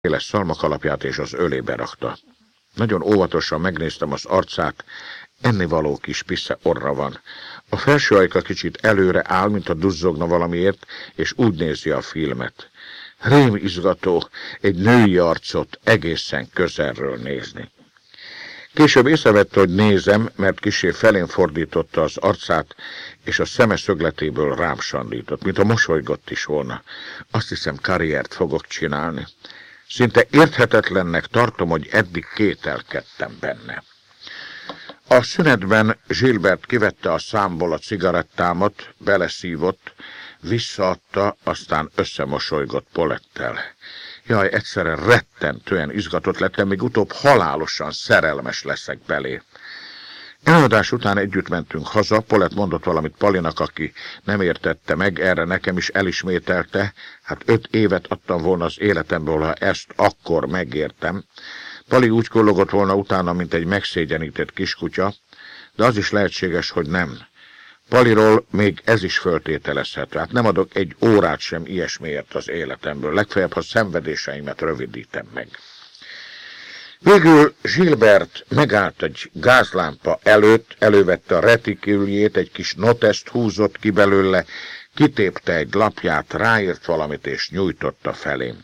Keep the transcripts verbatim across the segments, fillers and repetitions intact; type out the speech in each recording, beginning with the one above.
éles szalmakalapját és az ölébe rakta. Nagyon óvatosan megnéztem az arcát, ennivaló kis pisze orra van. A felső ajka kicsit előre áll, mint a duzzogna valamiért, és úgy nézi a filmet. Rém izgató egy női arcot egészen közelről nézni. Később észrevette, hogy nézem, mert kissé felén fordította az arcát, és a szeme szögletéből rám sandított, mint a mosolygott is volna. Azt hiszem, karriert fogok csinálni. Szinte érthetetlennek tartom, hogy eddig kételkedtem benne. A szünetben Gilbert kivette a számból a cigarettámat, beleszívott, visszaadta, aztán összemosolygott Paulettel. Jaj, egyszerre rettentően izgatott lettem, még utóbb halálosan szerelmes leszek belé. Előadás után együtt mentünk haza, Paulette mondott valamit Palinak, aki nem értette meg, erre nekem is elismételte, hát öt évet adtam volna az életemből, ha ezt akkor megértem. Pali úgy kollogott volna utána, mint egy megszégyenített kiskutya, de az is lehetséges, hogy nem. Paliról még ez is föltételezhető, hát nem adok egy órát sem ilyesmiért az életemből, legfeljebb, ha szenvedéseimet rövidítem meg. Végül Gilbert megállt egy gázlámpa előtt, elővette a retiküljét, egy kis noteszt húzott ki belőle, kitépte egy lapját, ráírt valamit és nyújtotta felém.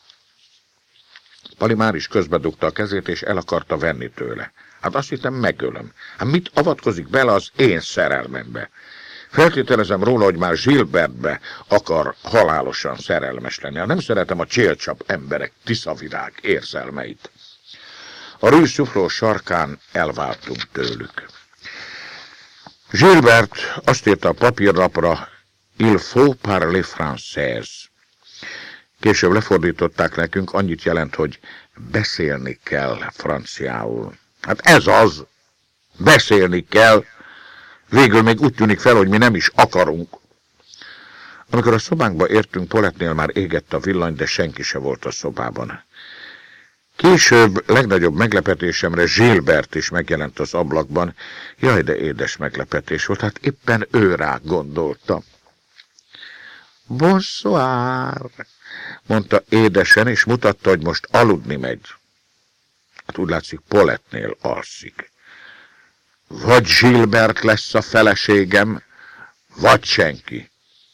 Pali már is közbedugta a kezét és el akarta venni tőle. Hát azt hittem, megölöm. Hát mit avatkozik bele az én szerelmembe? Feltételezem róla, hogy már Gilbertbe akar halálosan szerelmes lenni. Hát nem szeretem a csélcsap emberek tiszavirág érzelmeit. A Rue Soufflot sarkán elváltunk tőlük. Gilbert azt írta a papírlapra, Il faut parler français. Később lefordították nekünk, annyit jelent, hogy beszélni kell franciául. Hát ez az, beszélni kell, végül még úgy tűnik fel, hogy mi nem is akarunk. Amikor a szobánkba értünk, Pauletténél már égett a villany, de senki se volt a szobában. Később, legnagyobb meglepetésemre Gilbert is megjelent az ablakban. Jaj, de édes meglepetés volt, hát éppen ő rá gondoltam. Bonsoir, mondta édesen, és mutatta, hogy most aludni megy. Hát úgy látszik, Pauletténél alszik. Vagy Gilbert lesz a feleségem, vagy senki.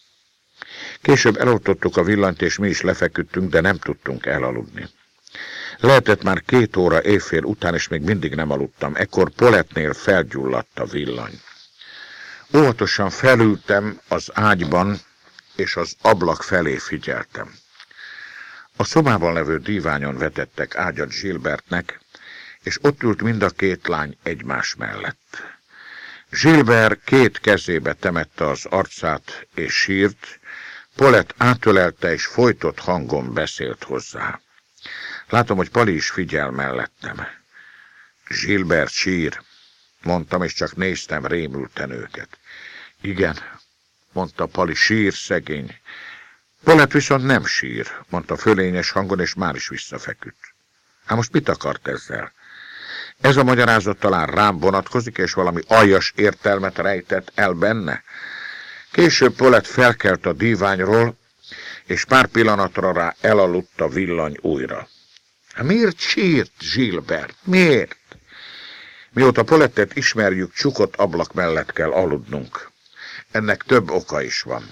Később eloltottuk a villanyt, és mi is lefeküdtünk, de nem tudtunk elaludni. Lehetett már két óra éjfél után, és még mindig nem aludtam. Ekkor Pauletténél felgyulladt a villany. Óvatosan felültem az ágyban, és az ablak felé figyeltem. A szobában levő díványon vetettek ágyat Gilbertnek, és ott ült mind a két lány egymás mellett. Gilbert két kezébe temette az arcát és sírt, Paulette átölelte és folytott hangon beszélt hozzá. Látom, hogy Pali is figyel mellettem. Gilbert sír, mondtam, és csak néztem rémülten őket. Igen, mondta Pali, sír szegény. Paulette viszont nem sír, mondta fölényes hangon, és már is visszafeküdt. Hát most mit akart ezzel? Ez a magyarázat talán rám vonatkozik, és valami aljas értelmet rejtett el benne. Később Paulette felkelt a díványról, és pár pillanatra rá elaludt a villany újra. Miért sírt Gilbert? Miért? Mióta Paulettet ismerjük, csukott ablak mellett kell aludnunk. Ennek több oka is van.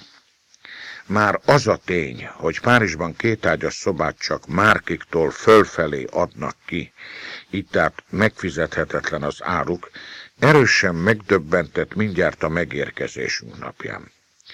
Már az a tény, hogy Párizsban kétágyas szobát csak márkiktól fölfelé adnak ki, így tehát megfizethetetlen az áruk, erősen megdöbbentett mindjárt a megérkezésünk napján.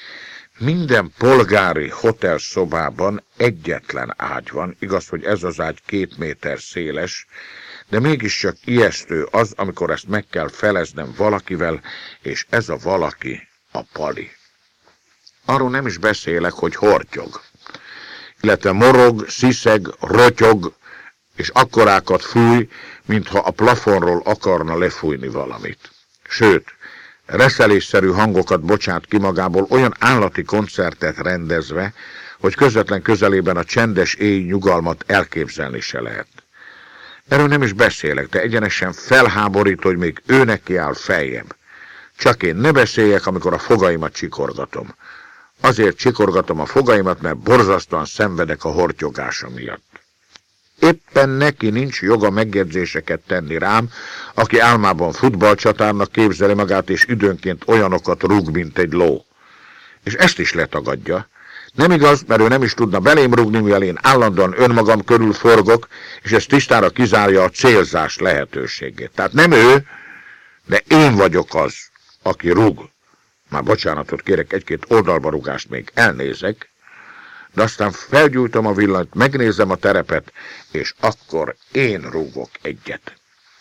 Minden polgári hotelszobában egyetlen ágy van, igaz, hogy ez az ágy két méter széles, de mégiscsak ijesztő az, amikor ezt meg kell feleznem valakivel, és ez a valaki a Pali. Arról nem is beszélek, hogy hortyog, illetve morog, sziszeg, rotyog, és akkorákat fúj, mintha a plafonról akarna lefújni valamit. Sőt, reszelésszerű hangokat bocsát ki magából, olyan állati koncertet rendezve, hogy közvetlen közelében a csendes éj nyugalmat elképzelni se lehet. Erről nem is beszélek, de egyenesen felháborít, hogy még ő neki áll feljebb. Csak én ne beszéljek, amikor a fogaimat csikorgatom. Azért csikorgatom a fogaimat, mert borzasztóan szenvedek a hortyogása miatt. éppen neki nincs joga megjegyzéseket tenni rám, aki álmában futballcsatárnak képzeli magát, és időnként olyanokat rúg, mint egy ló. És ezt is letagadja. Nem igaz, mert ő nem is tudna belém rúgni, mivel én állandóan önmagam körül forgok, és ez tisztára kizárja a célzás lehetőségét. Tehát nem ő, de én vagyok az, aki rúg. Már bocsánatot kérek, egy-két oldalba rúgást még elnézek, de aztán felgyújtom a villanyt, megnézem a terepet, és akkor én rúgok egyet.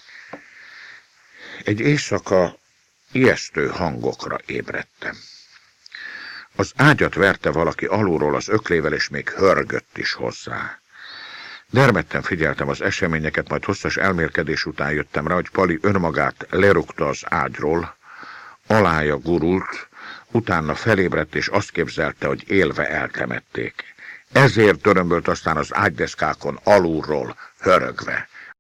Egy éjszaka ijesztő hangokra ébredtem. Az ágyat verte valaki alulról az öklével, és még hörgött is hozzá. Dermedten figyeltem az eseményeket, majd hosszas elmélkedés után jöttem rá, hogy Pali önmagát lerúgta az ágyról, alája gurult, utána felébredt, és azt képzelte, hogy élve eltemették. Ezért törömbölt aztán az ágydeszkákon alulról, hörögve.